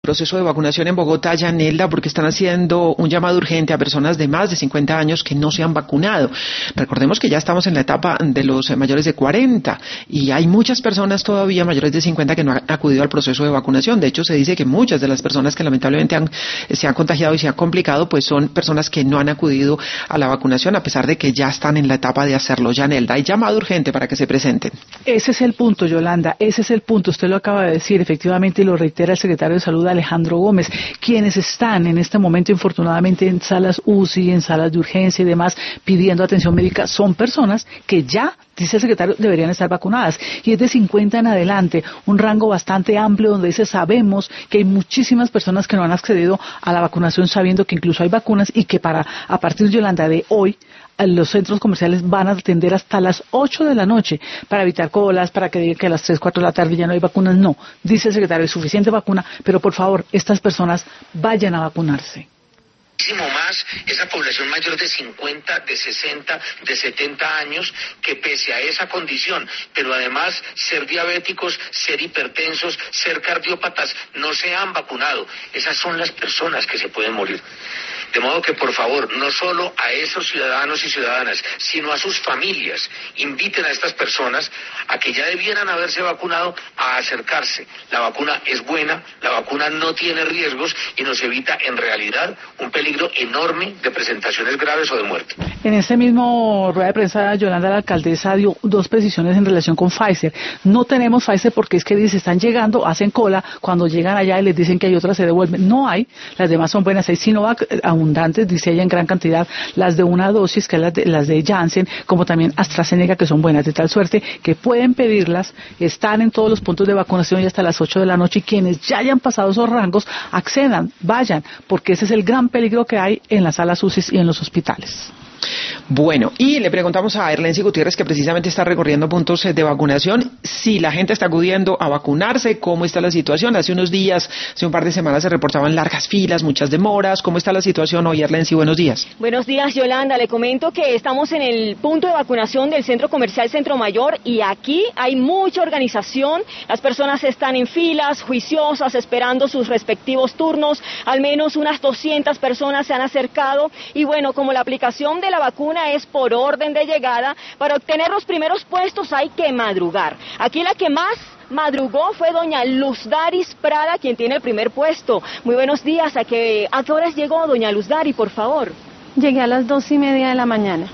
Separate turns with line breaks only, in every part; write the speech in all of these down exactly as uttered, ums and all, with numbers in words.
proceso de vacunación en Bogotá, Yanelda, porque están haciendo un llamado urgente a personas de más de cincuenta años que no se han vacunado. Recordemos que ya estamos en la etapa de los mayores de cuarenta y hay muchas personas todavía mayores de cincuenta que no han acudido al proceso de vacunación. De hecho, se dice que muchas de las personas que lamentablemente han, se han contagiado y se han complicado, pues son personas que no han acudido a la vacunación a pesar de que ya están en la etapa de hacerlo. Yanelda, hay llamado urgente para que se presenten.
Ese es el punto, Yolanda, ese es el punto. Usted lo acaba de decir, efectivamente, y lo reitera el secretario de Salud, Alejandro Gómez. Quienes están en este momento, infortunadamente, en salas U C I, en salas de urgencia y demás, pidiendo atención médica, son personas que ya, dice el secretario, deberían estar vacunadas. Y es de cincuenta en adelante, un rango bastante amplio donde dice, sabemos que hay muchísimas personas que no han accedido a la vacunación sabiendo que incluso hay vacunas y que para, a partir, Yolanda, de hoy, los centros comerciales van a atender hasta las ocho de la noche para evitar colas, para que digan que a las tres, cuatro de la tarde ya no hay vacunas. No, dice el secretario, hay suficiente vacuna, pero por favor, estas personas vayan a vacunarse.
Muchísimo más esa población mayor de cincuenta, de sesenta, de setenta años que pese a esa condición, pero además ser diabéticos, ser hipertensos, ser cardiópatas, no se han vacunado. Esas son las personas que se pueden morir. De modo que, por favor, no solo a esos ciudadanos y ciudadanas, sino a sus familias, inviten a estas personas a que ya debieran haberse vacunado a acercarse. La vacuna es buena, la vacuna no tiene riesgos y nos evita en realidad un peligro enorme de presentaciones graves o de muerte.
En este mismo rueda de prensa, Yolanda, la alcaldesa dio dos precisiones en relación con Pfizer. No tenemos Pfizer porque es que dice, están llegando, hacen cola, cuando llegan allá y les dicen que hay otras, se devuelven. No hay, las demás son buenas. Hay Sinovac abundantes, dice ella, en gran cantidad, las de una dosis, que es las de, las de Janssen, como también AstraZeneca, que son buenas, de tal suerte que pueden pedirlas, están en todos los puntos de vacunación y hasta las ocho de la noche, y quienes ya hayan pasado esos rangos, accedan, vayan, porque ese es el gran peligro que hay en las salas U C I y en los hospitales.
Bueno, y le preguntamos a Erlency Gutiérrez, que precisamente está recorriendo puntos de vacunación, si la gente está acudiendo a vacunarse, cómo está la situación. Hace unos días, hace un par de semanas se reportaban largas filas, muchas demoras. ¿Cómo está la situación hoy, Erlency? Buenos días.
Buenos días, Yolanda. Le comento que estamos en el punto de vacunación del Centro Comercial Centro Mayor y aquí hay mucha organización. Las personas están en filas, juiciosas, esperando sus respectivos turnos. Al menos unas doscientas personas se han acercado y bueno, como la aplicación de la vacuna es por orden de llegada, para obtener los primeros puestos hay que madrugar. Aquí la que más madrugó fue doña Luz Daris Prada, quien tiene el primer puesto. Muy buenos días. ¿A qué, a qué horas llegó doña Luz Daris, por favor?
Llegué a las dos y media de la mañana.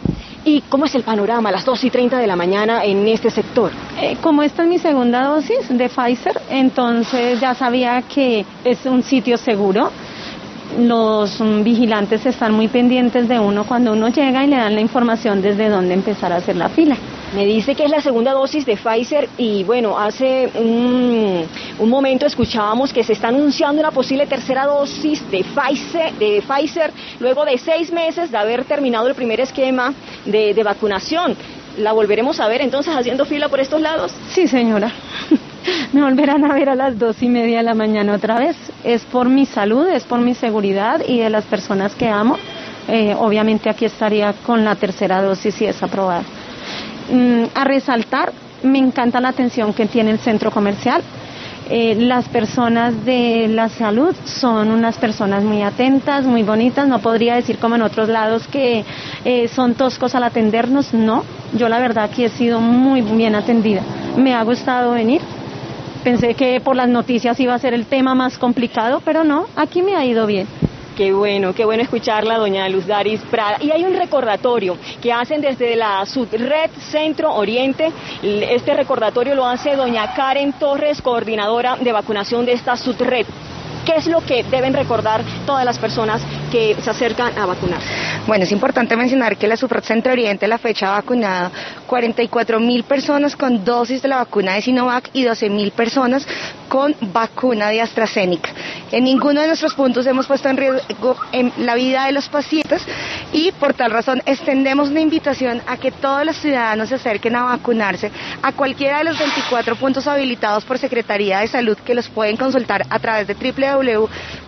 ¿Y cómo es el panorama a las dos y treinta de la mañana en este sector?
Eh, como esta es mi segunda dosis de Pfizer, entonces ya sabía que es un sitio seguro. Los um, vigilantes están muy pendientes de uno cuando uno llega y le dan la información desde dónde empezar a hacer la fila.
Me dice que es la segunda dosis de Pfizer y bueno, hace un, un momento escuchábamos que se está anunciando una posible tercera dosis de Pfizer, de Pfizer luego de seis meses de haber terminado el primer esquema de, de vacunación. ¿La volveremos a ver entonces haciendo fila por estos lados?
Sí, señora. Me volverán a ver a las dos y media de la mañana otra vez. Es por mi salud, es por mi seguridad y de las personas que amo. Eh, obviamente aquí estaría con la tercera dosis si es aprobada. Mm, a resaltar, me encanta la atención que tiene el centro comercial. Eh, las personas de la salud son unas personas muy atentas, muy bonitas. No podría decir como en otros lados que eh, son toscos al atendernos. No, yo la verdad aquí he sido muy bien atendida. Me ha gustado venir. Pensé que por las noticias iba a ser el tema más complicado, pero no, aquí me ha ido bien.
Qué bueno, qué bueno escucharla, doña Luz Daris Prada. Y hay un recordatorio que hacen desde la Subred Centro Oriente. Este recordatorio lo hace doña Karen Torres, coordinadora de vacunación de esta Subred. ¿Qué es lo que deben recordar todas las personas que se acercan a vacunar?
Bueno, es importante mencionar que la Subred Centro Oriente a la fecha ha vacunado cuarenta y cuatro mil personas con dosis de la vacuna de Sinovac y doce mil personas con vacuna de AstraZeneca. En ninguno de nuestros puntos hemos puesto en riesgo en la vida de los pacientes y por tal razón extendemos una invitación a que todos los ciudadanos se acerquen a vacunarse a cualquiera de los veinticuatro puntos habilitados por Secretaría de Salud, que los pueden consultar a través de doble u doble u doble u punto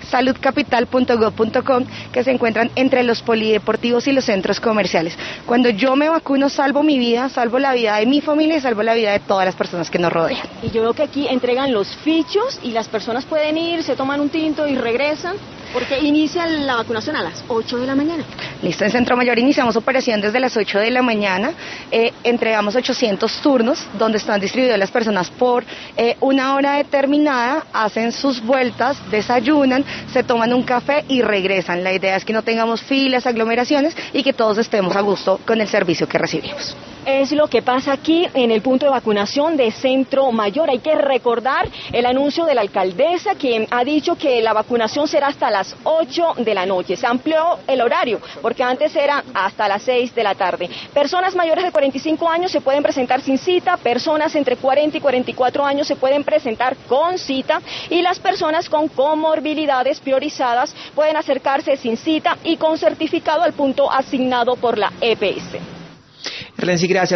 salud capital punto gov punto com, que se encuentran entre los polideportivos y los centros comerciales. Cuando yo me vacuno, salvo mi vida, salvo la vida de mi familia y salvo la vida de todas las personas que nos rodean.
Y yo veo que aquí entregan los fichos y las personas pueden ir, se toman un tinto y regresan, porque inicia la vacunación a las ocho de la mañana.
Listo, en Centro Mayor iniciamos operación desde las ocho de la mañana, eh, entregamos ochocientos turnos, donde están distribuidas las personas por eh, una hora determinada, hacen sus vueltas, desayunan, se toman un café y regresan. La idea es que no tengamos filas, aglomeraciones y que todos estemos a gusto con el servicio que recibimos.
Es lo que pasa aquí en el punto de vacunación de Centro Mayor. Hay que recordar el anuncio de la alcaldesa, quien ha dicho que la vacunación será hasta las ocho de la noche. Se amplió el horario, porque antes era hasta las seis de la tarde. Personas mayores de cuarenta y cinco años se pueden presentar sin cita, personas entre cuarenta y cuarenta y cuatro años se pueden presentar con cita, y las personas con comorbilidades priorizadas pueden acercarse sin cita y con certificado al punto asignado por la E P S.
Erlensi, gracias.